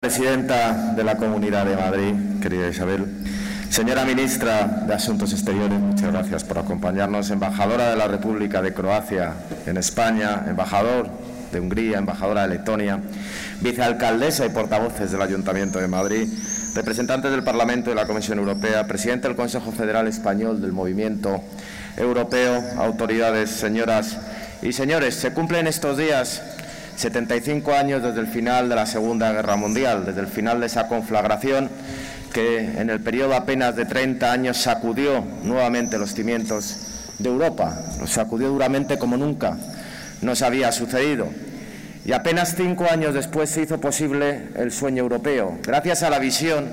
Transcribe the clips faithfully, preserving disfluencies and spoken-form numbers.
Presidenta de la Comunidad de Madrid, querida Isabel, señora Ministra de Asuntos Exteriores, muchas gracias por acompañarnos, embajadora de la República de Croacia en España, embajador de Hungría, embajadora de Letonia, vicealcaldesa y portavoces del Ayuntamiento de Madrid, representantes del Parlamento y de la Comisión Europea, presidente del Consejo Federal Español del Movimiento Europeo, autoridades, señoras y señores, se cumplen estos días setenta y cinco años desde el final de la Segunda Guerra Mundial, desde el final de esa conflagración que en el periodo apenas de treinta años sacudió nuevamente los cimientos de Europa, los sacudió duramente como nunca nos había sucedido. Y apenas cinco años después se hizo posible el sueño europeo, gracias a la visión,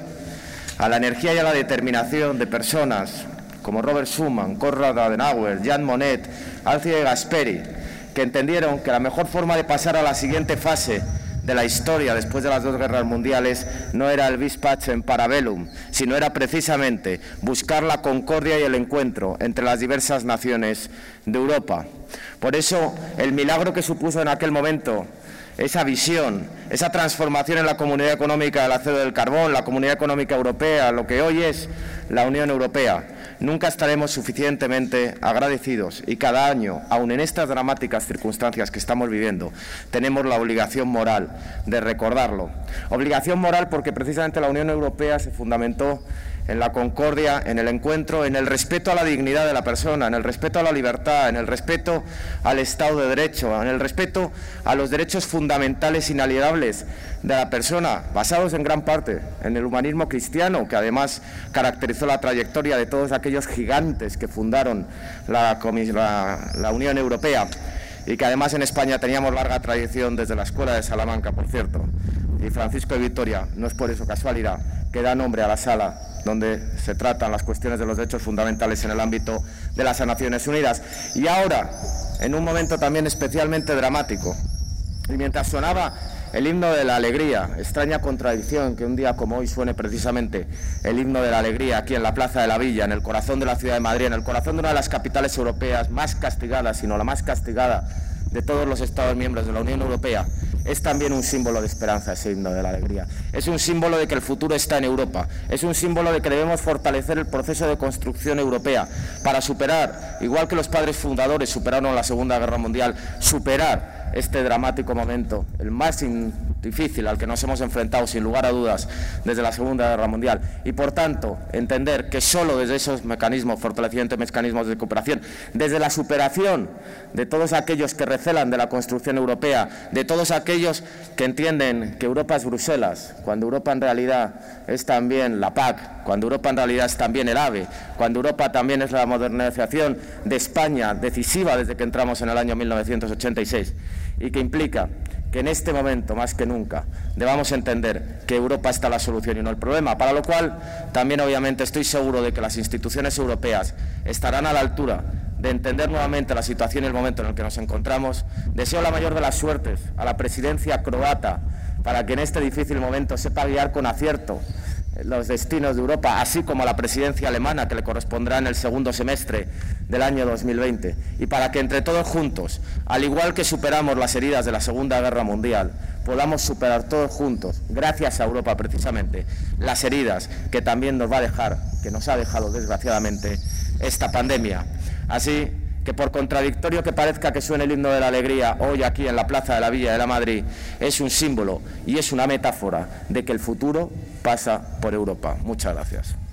a la energía y a la determinación de personas como Robert Schuman, Konrad Adenauer, Jean Monnet, Alcide Gasperi, que entendieron que la mejor forma de pasar a la siguiente fase de la historia después de las dos guerras mundiales no era el vis pacem para bellum, sino era precisamente buscar la concordia y el encuentro entre las diversas naciones de Europa. Por eso, el milagro que supuso en aquel momento esa visión, esa transformación en la Comunidad Económica del Acero y del Carbón, la Comunidad Económica Europea, lo que hoy es la Unión Europea, nunca estaremos suficientemente agradecidos y cada año, aun en estas dramáticas circunstancias que estamos viviendo, tenemos la obligación moral de recordarlo. Obligación moral porque precisamente la Unión Europea se fundamentó en la concordia, en el encuentro, en el respeto a la dignidad de la persona, en el respeto a la libertad, en el respeto al Estado de Derecho, en el respeto a los derechos fundamentales inalienables de la persona, basados en gran parte en el humanismo cristiano, que además caracterizó la trayectoria de todos aquellos gigantes que fundaron la, la, la Unión Europea y que además en España teníamos larga tradición desde la Escuela de Salamanca, por cierto. Y Francisco de Vitoria, no es por eso casualidad, que da nombre a la sala donde se tratan las cuestiones de los derechos fundamentales en el ámbito de las Naciones Unidas. Y ahora, en un momento también especialmente dramático, y mientras sonaba el himno de la alegría, extraña contradicción que un día como hoy suene precisamente el himno de la alegría aquí en la Plaza de la Villa, en el corazón de la ciudad de Madrid, en el corazón de una de las capitales europeas más castigadas, sino la más castigada de todos los Estados miembros de la Unión Europea, es también un símbolo de esperanza ese himno de la alegría. Es un símbolo de que el futuro está en Europa. Es un símbolo de que debemos fortalecer el proceso de construcción europea para superar, igual que los padres fundadores superaron la Segunda Guerra Mundial, superar este dramático momento, el más difícil al que nos hemos enfrentado sin lugar a dudas desde la Segunda Guerra Mundial. Y por tanto, entender que solo desde esos mecanismos, fortalecimientos mecanismos de cooperación, desde la superación de todos aquellos que recelan de la construcción europea, de todos aquellos que entienden que Europa es Bruselas, cuando Europa en realidad es también la P A C, cuando Europa en realidad es también el AVE, cuando Europa también es la modernización de España, decisiva desde que entramos en el año mil novecientos ochenta y seis, y que implica que en este momento, más que nunca, debamos entender que Europa está la solución y no el problema, para lo cual también obviamente estoy seguro de que las instituciones europeas estarán a la altura de entender nuevamente la situación y el momento en el que nos encontramos. Deseo la mayor de las suertes a la presidencia croata para que en este difícil momento sepa guiar con acierto los destinos de Europa, así como a la presidencia alemana que le correspondrá en el segundo semestre del año dos mil veinte, y para que entre todos juntos, al igual que superamos las heridas de la Segunda Guerra Mundial, podamos superar todos juntos, gracias a Europa precisamente, las heridas que también nos va a dejar, que nos ha dejado desgraciadamente esta pandemia. Así que por contradictorio que parezca que suene el himno de la alegría hoy aquí en la Plaza de la Villa de la Madrid, es un símbolo y es una metáfora de que el futuro pasa por Europa. Muchas gracias.